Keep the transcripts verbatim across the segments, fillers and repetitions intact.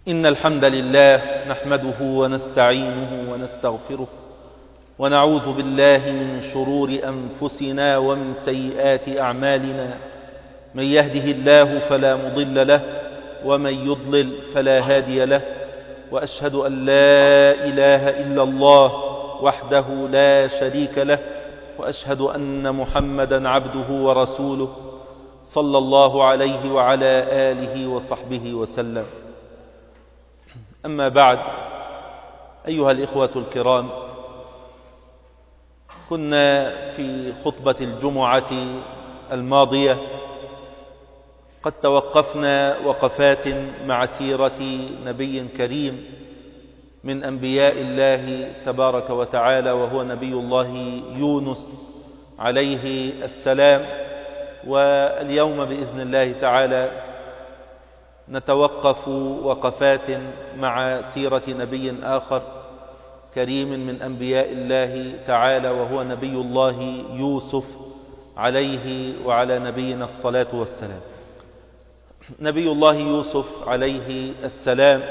إن الحمد لله نحمده ونستعينه ونستغفره ونعوذ بالله من شرور أنفسنا ومن سيئات أعمالنا. من يهده الله فلا مضل له ومن يضلل فلا هادي له، وأشهد أن لا إله إلا الله وحده لا شريك له، وأشهد أن محمدا عبده ورسوله صلى الله عليه وعلى آله وصحبه وسلم. أما بعد، أيها الإخوة الكرام، كنا في خطبة الجمعة الماضية قد توقفنا وقفات مع سيرة نبي كريم من أنبياء الله تبارك وتعالى، وهو نبي الله يونس عليه السلام. واليوم بإذن الله تعالى نتوقف وقفات مع سيرة نبي آخر كريم من أنبياء الله تعالى، وهو نبي الله يوسف عليه وعلى نبينا الصلاة والسلام. نبي الله يوسف عليه السلام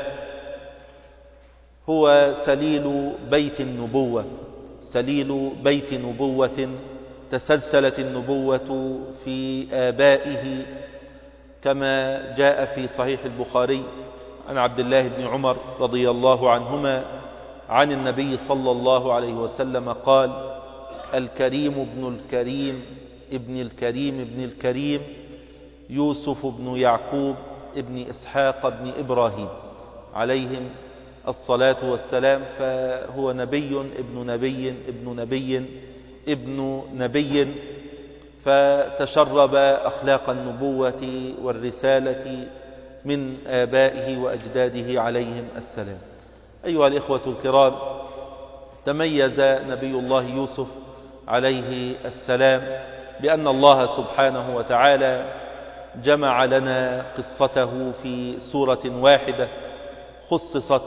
هو سليل بيت النبوة، سليل بيت نبوة تسلسلت النبوة في آبائه، كما جاء في صحيح البخاري عن عبد الله بن عمر رضي الله عنهما عن النبي صلى الله عليه وسلم قال: الكريم ابن الكريم ابن الكريم ابن الكريم يوسف بن يعقوب ابن إسحاق ابن إبراهيم عليهم الصلاة والسلام. فهو نبي ابن نبي ابن نبي ابن نبي، فتشرب أخلاق النبوة والرسالة من آبائه وأجداده عليهم السلام. أيها الإخوة الكرام، تميز نبي الله يوسف عليه السلام بأن الله سبحانه وتعالى جمع لنا قصته في سورة واحدة خصصت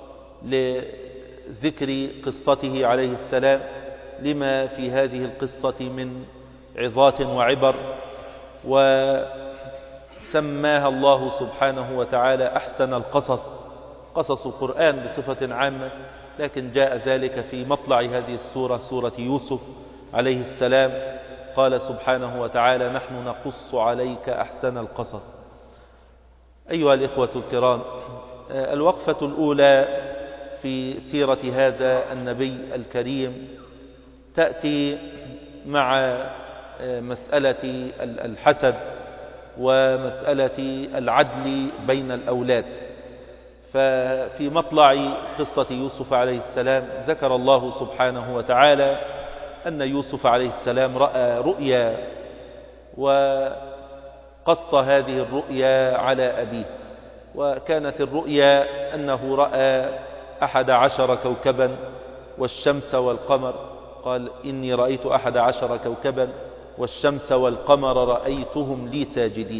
لذكر قصته عليه السلام، لما في هذه القصة من عظات وعبر. وسماها الله سبحانه وتعالى أحسن القصص، قصص القرآن بصفة عامة، لكن جاء ذلك في مطلع هذه السورة، سورة يوسف عليه السلام. قال سبحانه وتعالى: نحن نقص عليك أحسن القصص. أيها الإخوة الكرام، الوقفة الأولى في سيرة هذا النبي الكريم تأتي مع مسألة الحسد ومسألة العدل بين الأولاد. ففي مطلع قصة يوسف عليه السلام ذكر الله سبحانه وتعالى أن يوسف عليه السلام رأى رؤيا، وقص هذه الرؤيا على أبيه. وكانت الرؤيا أنه رأى أحد عشر كوكبا والشمس والقمر. قال: إني رأيت أحد عشر كوكبا والشمس والقمر رأيتهم لي ساجدين.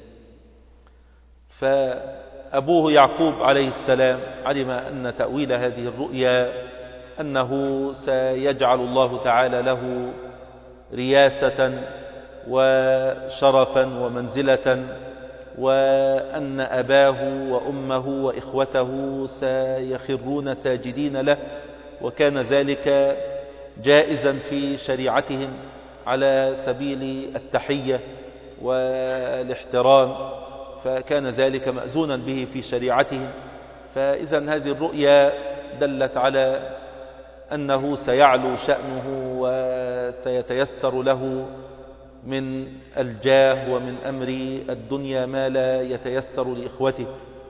فأبوه يعقوب عليه السلام علم أن تأويل هذه الرؤيا أنه سيجعل الله تعالى له رياسة وشرفا ومنزلة، وأن أباه وأمه وإخوته سيخرون ساجدين له. وكان ذلك جائزا في شريعتهم على سبيل التحية والاحترام، فكان ذلك مأذونا به في شريعتهم. فإذا هذه الرؤيا دلت على أنه سيعلو شأنه وسيتيسر له من الجاه ومن أمر الدنيا ما لا يتيسر لإخوته.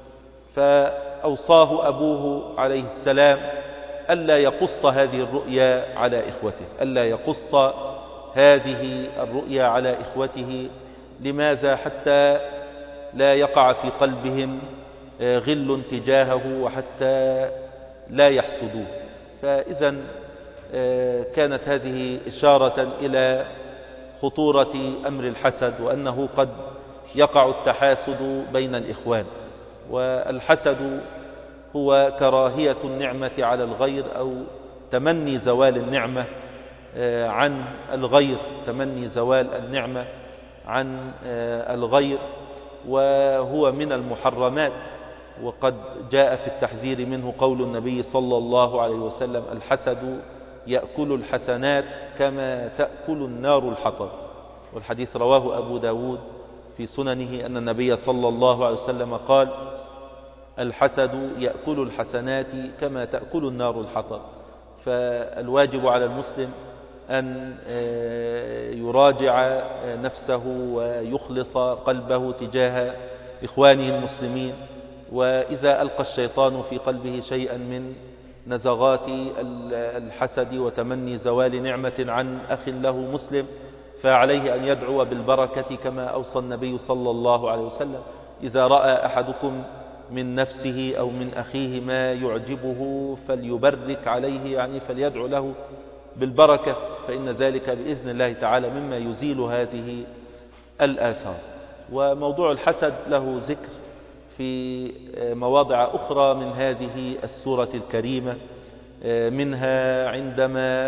فأوصاه أبوه عليه السلام ألا يقص هذه الرؤيا على إخوته، ألا يقص هذه الرؤيا على إخوته. لماذا؟ حتى لا يقع في قلبهم غل تجاهه، وحتى لا يحسدوه. فإذا كانت هذه إشارة إلى خطورة أمر الحسد، وأنه قد يقع التحاسد بين الإخوان. والحسد هو كراهية النعمة على الغير، أو تمني زوال النعمة عن الغير، تمني زوال النعمة عن الغير. وهو من المحرمات وقد جاء في التحذير منه قول النبي صلى الله عليه وسلم: الحسد يأكل الحسنات كما تأكل النار الحطب. والحديث رواه أبو داود في سننه أن النبي صلى الله عليه وسلم قال: الحسد يأكل الحسنات كما تأكل النار الحطب. فالواجب على المسلم أن يراجع نفسه ويخلص قلبه تجاه إخوانه المسلمين، وإذا ألقى الشيطان في قلبه شيئا من نزغات الحسد وتمني زوال نعمة عن أخ له مسلم، فعليه أن يدعو بالبركة كما أوصى النبي صلى الله عليه وسلم: إذا رأى أحدكم من نفسه أو من أخيه ما يعجبه فليبرك عليه، يعني فليدعو له بالبركة، فإن ذلك بإذن الله تعالى مما يزيل هذه الآثار. وموضوع الحسد له ذكر في مواضع أخرى من هذه السورة الكريمة، منها عندما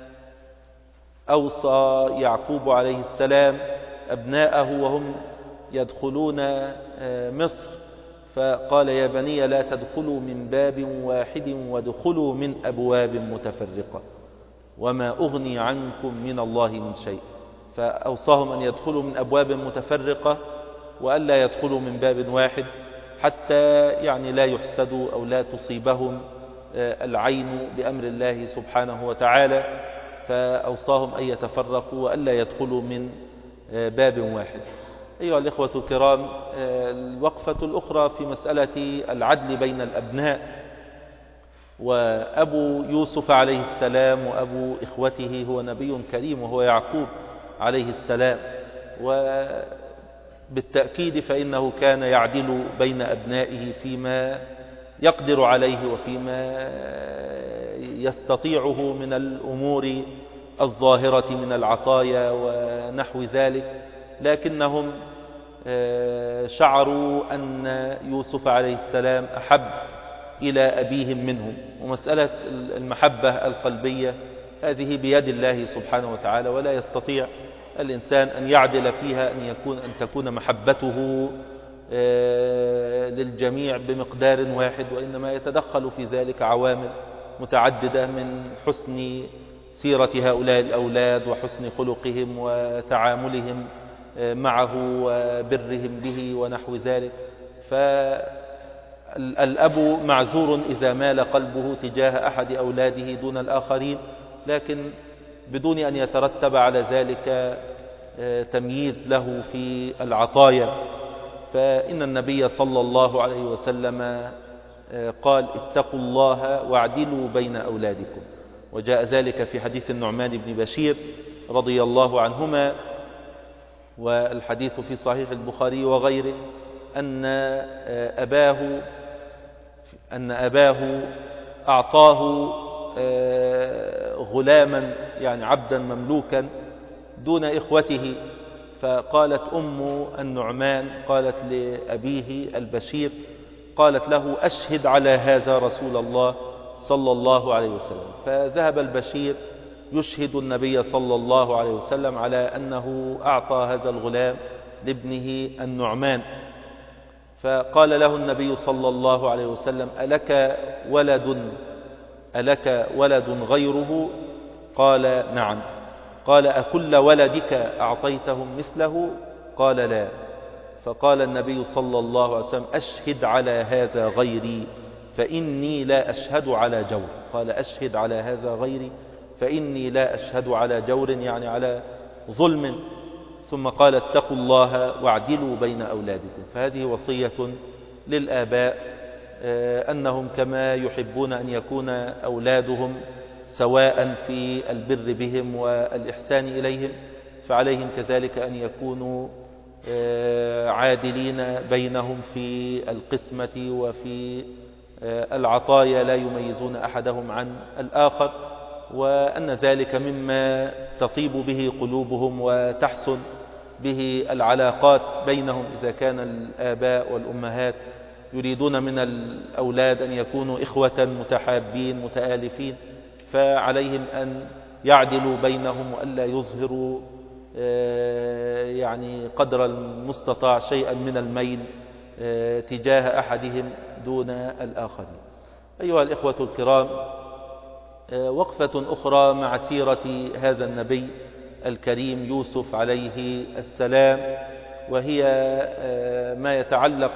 أوصى يعقوب عليه السلام أبناءه وهم يدخلون مصر، فقال: يا بني لا تدخلوا من باب واحد وادخلوا من أبواب متفرقة وما أغني عنكم من الله من شيء. فأوصاهم أن يدخلوا من أبواب متفرقة وألا يدخلوا من باب واحد، حتى يعني لا يحسدوا أو لا تصيبهم العين بأمر الله سبحانه وتعالى. فأوصاهم أن يتفرقوا وألا يدخلوا من باب واحد. أيها الإخوة الكرام، الوقفة الأخرى في مسألة العدل بين الأبناء. وأبو يوسف عليه السلام وأبو إخوته هو نبي كريم وهو يعقوب عليه السلام، وبالتأكيد فإنه كان يعدل بين أبنائه فيما يقدر عليه وفيما يستطيعه من الأمور الظاهرة من العطايا ونحو ذلك، لكنهم شعروا أن يوسف عليه السلام أحب إلى أبيهم منهم. ومسألة المحبة القلبية هذه بيد الله سبحانه وتعالى، ولا يستطيع الإنسان أن يعدل فيها أن يكون أن تكون محبته للجميع بمقدار واحد، وإنما يتدخل في ذلك عوامل متعددة من حسن سيرة هؤلاء الأولاد وحسن خلقهم وتعاملهم معه وبرهم به ونحو ذلك. فالأب معذور إذا مال قلبه تجاه أحد أولاده دون الآخرين، لكن بدون أن يترتب على ذلك تمييز له في العطايا. فإن النبي صلى الله عليه وسلم قال: اتقوا الله واعدلوا بين أولادكم. وجاء ذلك في حديث النعمان بن بشير رضي الله عنهما، والحديث في صحيح البخاري وغيره، أن أباه أن أباه أعطاه غلاما يعني عبدا مملوكا دون إخوته. فقالت أم النعمان قالت لأبيه البشير قالت له: أشهد على هذا رسول الله صلى الله عليه وسلم. فذهب البشير يشهد النبي صلى الله عليه وسلم على أنه أعطى هذا الغلام لابنه النعمان. فقال له النبي صلى الله عليه وسلم: ألك ولد ألك ولد غيره؟ قال: نعم. قال: أكل ولدك أعطيتهم مثله؟ قال: لا. فقال النبي صلى الله عليه وسلم: أشهد على هذا غيري فإني لا أشهد على جور. قال: أشهد على هذا غيري فإني لا أشهد على جور، يعني على ظلم. ثم قال: اتقوا الله واعدلوا بين أولادكم. فهذه وصية للآباء أنهم كما يحبون أن يكون أولادهم سواء في البر بهم والإحسان إليهم، فعليهم كذلك أن يكونوا عادلين بينهم في القسمة وفي العطايا، لا يميزون أحدهم عن الآخر، وأن ذلك مما تطيب به قلوبهم وتحسن به العلاقات بينهم إذا كان الآباء والأمهات يريدون من الأولاد أن يكونوا إخوة متحابين متآلفين، فعليهم أن يعدلوا بينهم وألا يظهروا يعني قدر المستطاع شيئا من الميل تجاه أحدهم دون الآخرين. أيها الإخوة الكرام، وقفة أخرى مع سيرة هذا النبي الكريم يوسف عليه السلام، وهي ما يتعلق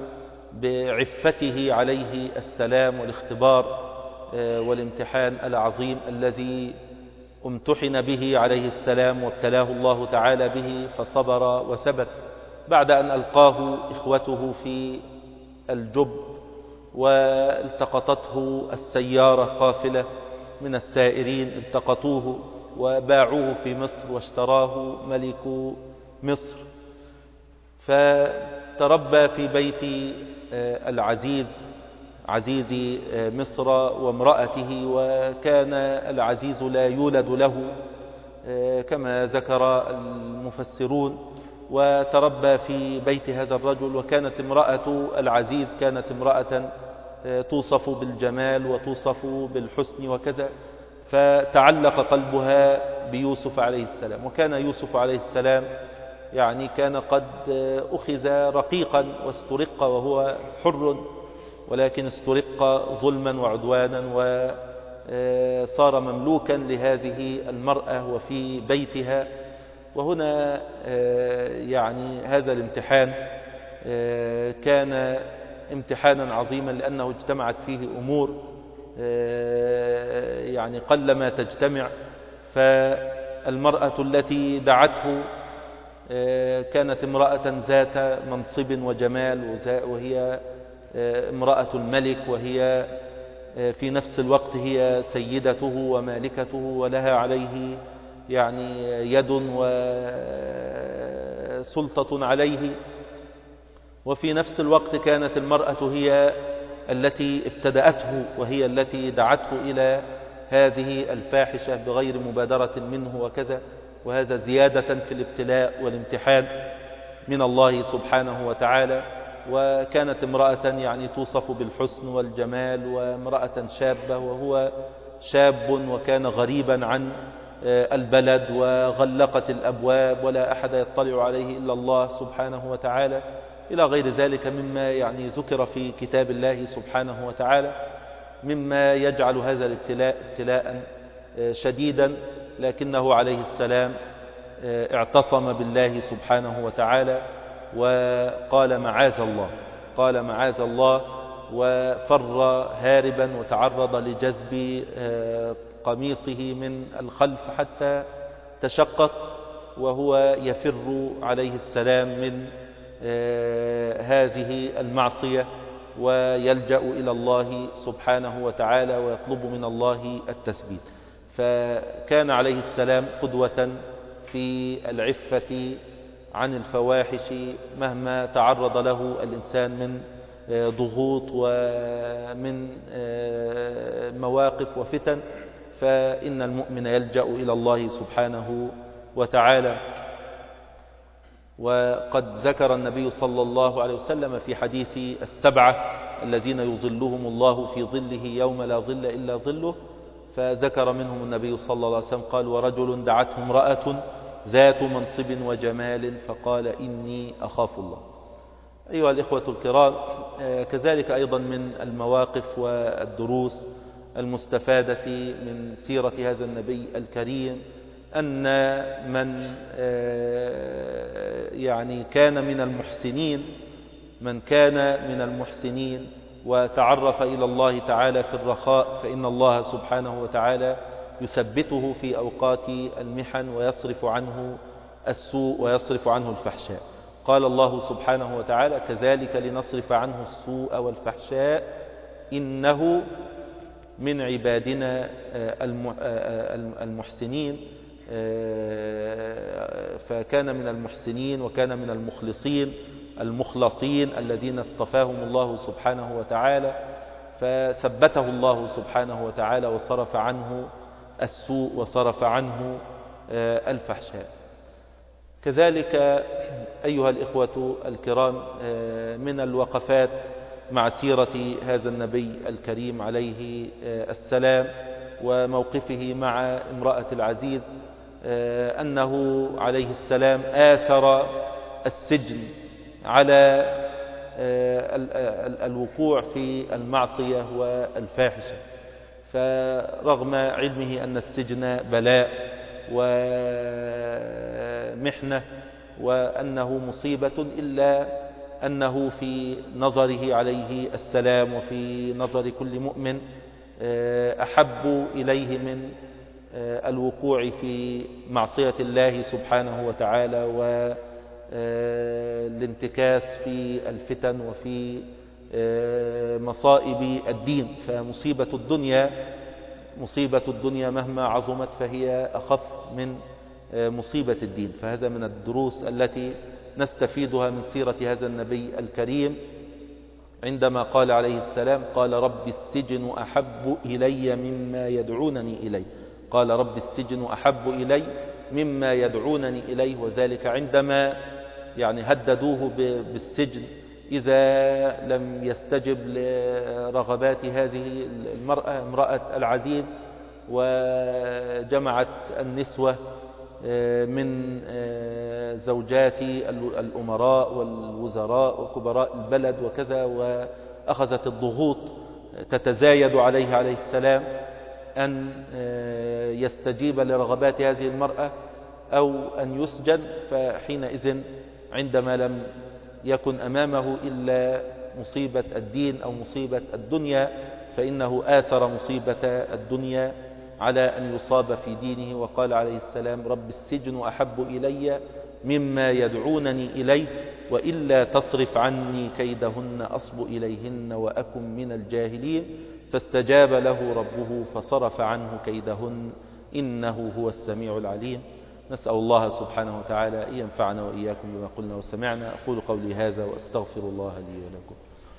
بعفته عليه السلام والاختبار والامتحان العظيم الذي امتحن به عليه السلام وابتلاه الله تعالى به فصبر وثبت بعد أن ألقاه إخوته في الجب والتقطته السيارة قافلة من السائرين، التقطوه وباعوه في مصر واشتراه ملك مصر، فتربى في بيت العزيز عزيز مصر وامرأته، وكان العزيز لا يولد له كما ذكر المفسرون، وتربى في بيت هذا الرجل. وكانت امرأة العزيز كانت امرأة توصف بالجمال وتوصف بالحسن وكذا، فتعلق قلبها بيوسف عليه السلام. وكان يوسف عليه السلام يعني كان قد أخذ رقيقا واسترق وهو حر، ولكن استرق ظلما وعدوانا وصار مملوكا لهذه المرأة وفي بيتها. وهنا يعني هذا الامتحان كان امتحانا عظيما، لأنه اجتمعت فيه أمور يعني قلما تجتمع. فالمرأة التي دعته كانت امرأة ذات منصب وجمال، وهي امرأة الملك، وهي في نفس الوقت هي سيدته ومالكته ولها عليه يعني يد وسلطة عليه. وفي نفس الوقت كانت المرأة هي التي ابتدأته وهي التي دعته إلى هذه الفاحشة بغير مبادرة منه وكذا، وهذا زيادة في الابتلاء والامتحان من الله سبحانه وتعالى. وكانت امرأة يعني توصف بالحسن والجمال، وامرأة شابة وهو شاب وكان غريبا عن البلد، وغلقت الأبواب ولا أحد يطلع عليه إلا الله سبحانه وتعالى، إلى غير ذلك مما يعني ذكر في كتاب الله سبحانه وتعالى، مما يجعل هذا الابتلاء ابتلاء شديدا. لكنه عليه السلام اعتصم بالله سبحانه وتعالى وقال معاذ الله قال معاذ الله وفر هاربا وتعرض لجذب قميصه من الخلف حتى تشقق، وهو يفر عليه السلام من هذه المعصية ويلجأ إلى الله سبحانه وتعالى ويطلب من الله التثبيت. فكان عليه السلام قدوة في العفة عن الفواحش مهما تعرض له الإنسان من ضغوط ومن مواقف وفتن، فإن المؤمن يلجأ إلى الله سبحانه وتعالى. وقد ذكر النبي صلى الله عليه وسلم في حديث السبعة الذين يظلهم الله في ظله يوم لا ظل إلا ظله، فذكر منهم النبي صلى الله عليه وسلم قال: ورجل دعته امرأة ذات منصب وجمال فقال إني أخاف الله. أيها الإخوة الكرام، كذلك أيضا من المواقف والدروس المستفادة من سيرة هذا النبي الكريم أن من يعني كان من المحسنين من كان من المحسنين وتعرف إلى الله تعالى في الرخاء، فإن الله سبحانه وتعالى يثبته في أوقات المحن ويصرف عنه السوء ويصرف عنه الفحشاء. قال الله سبحانه وتعالى: كذلك لنصرف عنه السوء والفحشاء إنه من عبادنا المحسنين. فكان من المحسنين وكان من المخلصين المخلصين الذين اصطفاهم الله سبحانه وتعالى، فثبته الله سبحانه وتعالى وصرف عنه السوء وصرف عنه الفحشاء. كذلك أيها الإخوة الكرام، من الوقفات مع سيرة هذا النبي الكريم عليه السلام وموقفه مع امرأة العزيز أنه عليه السلام آثر السجن على الوقوع في المعصية والفاحشة. فرغم علمه أن السجن بلاء ومحنة وأنه مصيبة، إلا أنه في نظره عليه السلام وفي نظر كل مؤمن أحب إليه من الوقوع في معصية الله سبحانه وتعالى والانتكاس في الفتن وفي مصائب الدين. فمصيبة الدنيا مصيبة الدنيا مهما عظمت فهي أخف من مصيبة الدين. فهذا من الدروس التي نستفيدها من سيرة هذا النبي الكريم، عندما قال عليه السلام: قال رب السجن أحب إلي مما يدعونني إليه. قال رب السجن أحب إلي مما يدعونني إليه، وذلك عندما يعني هددوه بالسجن إذا لم يستجب لرغبات هذه المرأة امرأة العزيز، وجمعت النسوة من زوجات الأمراء والوزراء وكبراء البلد وكذا، وأخذت الضغوط تتزايد عليه عليه السلام أن يستجيب لرغبات هذه المرأة أو أن يسجن. فحينئذ عندما لم يكن أمامه إلا مصيبة الدين أو مصيبة الدنيا، فإنه آثر مصيبة الدنيا على أن يصاب في دينه. وقال عليه السلام: رب السجن أحب إلي مما يدعونني إليه، وإلا تصرف عني كيدهن أصب إليهن وأكن من الجاهلين. فاستجاب له ربه فصرف عنه كيدهن إنه هو السميع العليم. نسأل الله سبحانه وتعالى أن ينفعنا وإياكم بما قلنا وسمعنا. أقول قولي هذا وأستغفر الله لي ولكم.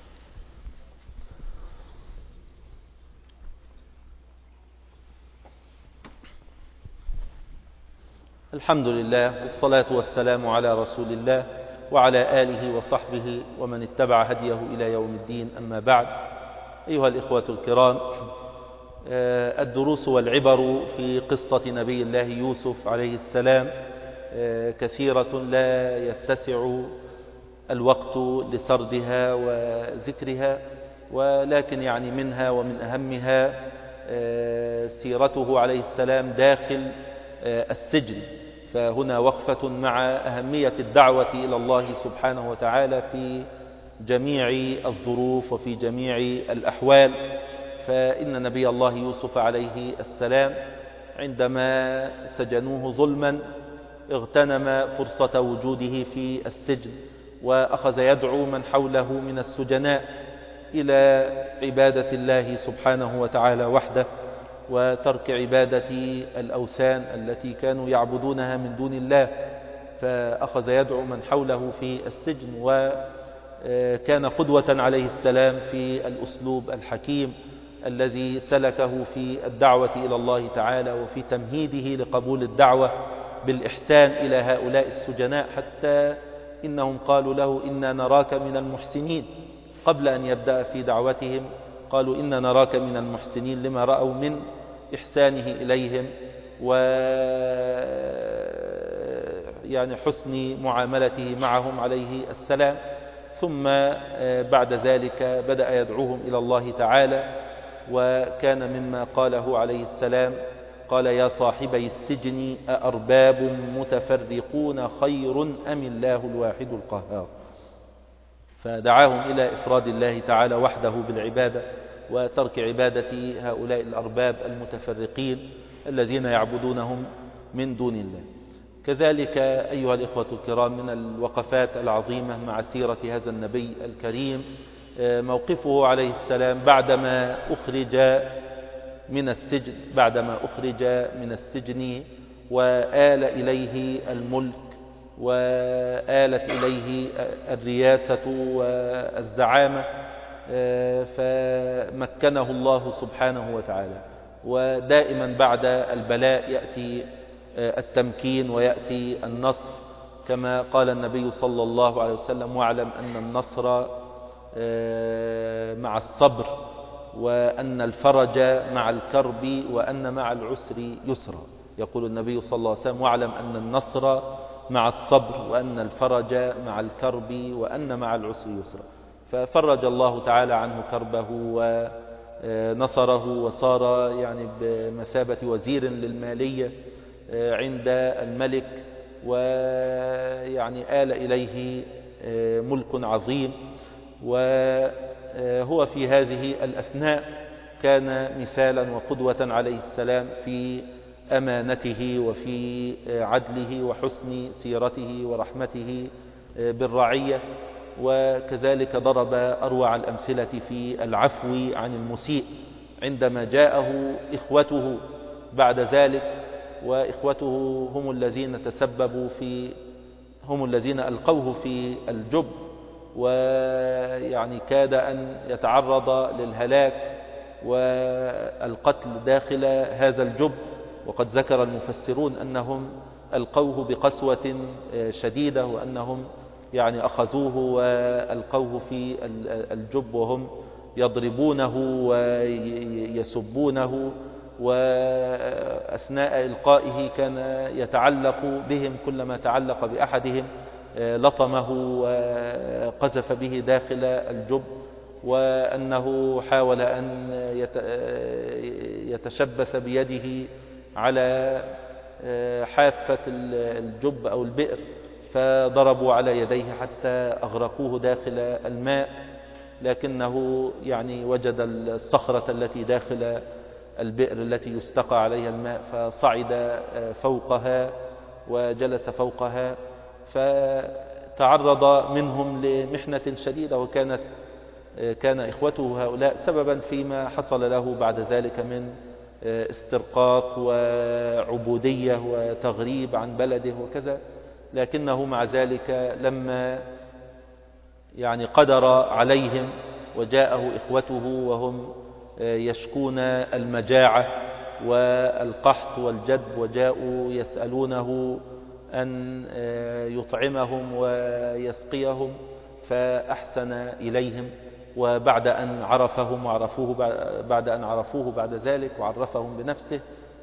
الحمد لله والصلاة والسلام على رسول الله وعلى آله وصحبه ومن اتبع هديه إلى يوم الدين. أما بعد، أيها الإخوة الكرام، الدروس والعبر في قصة نبي الله يوسف عليه السلام كثيرة لا يتسع الوقت لسردها وذكرها، ولكن يعني منها ومن أهمها سيرته عليه السلام داخل السجن. فهنا وقفة مع أهمية الدعوة إلى الله سبحانه وتعالى في جميع الظروف وفي جميع الأحوال. فإن نبي الله يوسف عليه السلام عندما سجنوه ظلما اغتنم فرصة وجوده في السجن، وأخذ يدعو من حوله من السجناء إلى عبادة الله سبحانه وتعالى وحده، وترك عبادة الأوثان التي كانوا يعبدونها من دون الله. فأخذ يدعو من حوله في السجن، وكان قدوة عليه السلام في الأسلوب الحكيم الذي سلكه في الدعوة إلى الله تعالى وفي تمهيده لقبول الدعوة بالإحسان إلى هؤلاء السجناء، حتى إنهم قالوا له: إنا نراك من المحسنين. قبل أن يبدأ في دعوتهم قالوا: إنا نراك من المحسنين، لما رأوا من إحسانه إليهم و يعني حسن معاملته معهم عليه السلام. ثم بعد ذلك بدأ يدعوهم إلى الله تعالى، وكان مما قاله عليه السلام: قال: يا صاحبي السجن أأرباب متفرقون خير أم الله الواحد القهار. فدعاهم إلى إفراد الله تعالى وحده بالعبادة، وترك عبادة هؤلاء الأرباب المتفرقين الذين يعبدونهم من دون الله. كذلك أيها الإخوة الكرام، من الوقفات العظيمة مع سيرة هذا النبي الكريم موقفه عليه السلام بعدما أخرج من السجن بعدما أخرج من السجن وآل إليه الملك وآلت إليه الرياسة والزعامة، فمكنه الله سبحانه وتعالى. ودائما بعد البلاء يأتي التمكين ويأتي النصر، كما قال النبي صلى الله عليه وسلم: واعلم أن النصر مع الصبر، وأن الفرج مع الكرب، وأن مع العسر يسرا. يقول النبي صلى الله عليه وسلم: واعلم أن النصر مع الصبر، وأن الفرج مع الكرب، وأن مع العسر يسرا. ففرج الله تعالى عنه كربه ونصره، وصار يعني بمثابة وزير للمالية عند الملك، ويعني آل إليه ملك عظيم. وهو في هذه الأثناء كان مثالا وقدوة عليه السلام في أمانته وفي عدله وحسن سيرته ورحمته بالرعية، وكذلك ضرب أروع الأمثلة في العفو عن المسيء عندما جاءه إخوته بعد ذلك، وإخوته هم الذين تسببوا في هم الذين ألقوه في الجب، ويعني كاد أن يتعرض للهلاك والقتل داخل هذا الجب. وقد ذكر المفسرون أنهم ألقوه بقسوة شديدة، وأنهم يعني أخذوه وألقوه في الجب وهم يضربونه ويسبونه، وأثناء إلقائه كان يتعلق بهم، كلما تعلق بأحدهم لطمه وقذف به داخل الجب، وأنه حاول أن يتشبث بيده على حافة الجب أو البئر، فضربوا على يديه حتى أغرقوه داخل الماء، لكنه يعني وجد الصخرة التي داخل البئر التي يستقى عليها الماء، فصعد فوقها وجلس فوقها، فتعرض منهم لمحنة شديدة، وكانت كان إخوته هؤلاء سببا فيما حصل له بعد ذلك من استرقاق وعبودية وتغريب عن بلده وكذا. لكنه مع ذلك لما يعني قدر عليهم وجاءه إخوته وهم يشكون المجاعة والقحط والجدب، وجاءوا يسألونه أن يطعمهم ويسقيهم، فأحسن إليهم، وبعد أن عرفهم وعرفوه بعد أن عرفوه بعد ذلك وعرفهم بنفسه،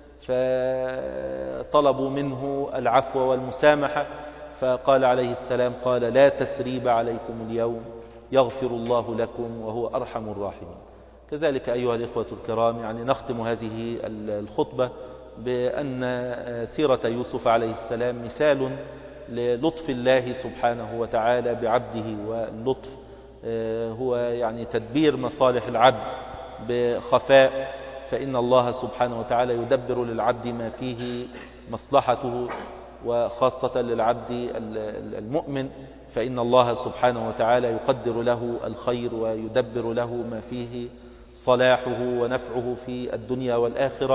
فطلبوا منه العفو والمسامحة، فقال عليه السلام قال: لا تسريب عليكم اليوم، يغفر الله لكم وهو أرحم الراحمين. كذلك أيها الإخوة الكرام، يعني نختم هذه الخطبة بأن سيرة يوسف عليه السلام مثال للطف الله سبحانه وتعالى بعبده، واللطف هو يعني تدبير مصالح العبد بخفاء، فإن الله سبحانه وتعالى يدبر للعبد ما فيه مصلحته، وخاصة للعبد المؤمن فإن الله سبحانه وتعالى يقدر له الخير ويدبر له ما فيه صلاحه ونفعه في الدنيا والآخرة،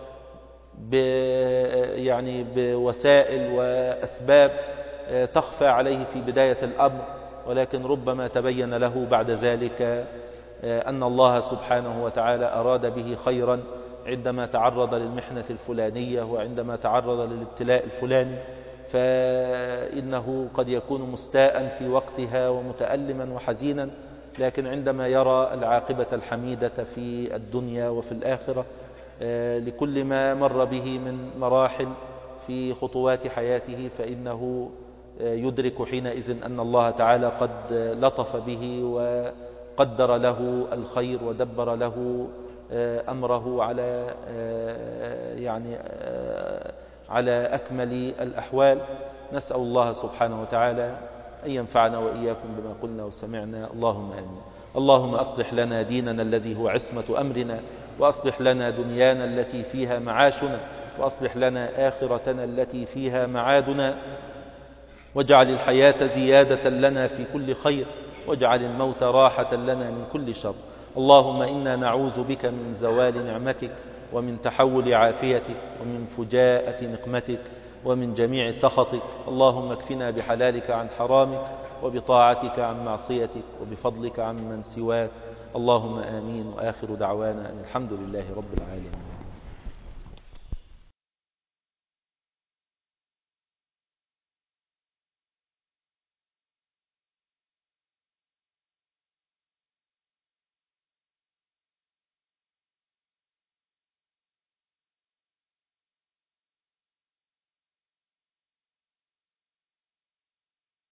يعني بوسائل وأسباب تخفى عليه في بداية الأمر، ولكن ربما تبين له بعد ذلك أن الله سبحانه وتعالى أراد به خيرا عندما تعرض للمحنة الفلانية وعندما تعرض للابتلاء الفلاني، فإنه قد يكون مستاء في وقتها ومتألما وحزينا، لكن عندما يرى العاقبة الحميدة في الدنيا وفي الآخرة لكل ما مر به من مراحل في خطوات حياته، فإنه يدرك حينئذ أن الله تعالى قد لطف به وقدر له الخير ودبر له أمره على يعني على أكمل الأحوال. نسأل الله سبحانه وتعالى أن ينفعنا وإياكم بما قلنا وسمعنا. اللهم آمين. اللهم أصلح لنا ديننا الذي هو عصمة أمرنا، وأصلح لنا دنيانا التي فيها معاشنا، وأصلح لنا آخرتنا التي فيها معادنا، واجعل الحياة زيادة لنا في كل خير، واجعل الموت راحة لنا من كل شر. اللهم إنا نعوذ بك من زوال نعمتك، ومن تحول عافيتك، ومن فجاءة نقمتك، ومن جميع سخطك. اللهم اكفنا بحلالك عن حرامك، وبطاعتك عن معصيتك، وبفضلك عن من سواك. اللهم آمين. وآخر دعوانا أن الحمد لله رب العالمين.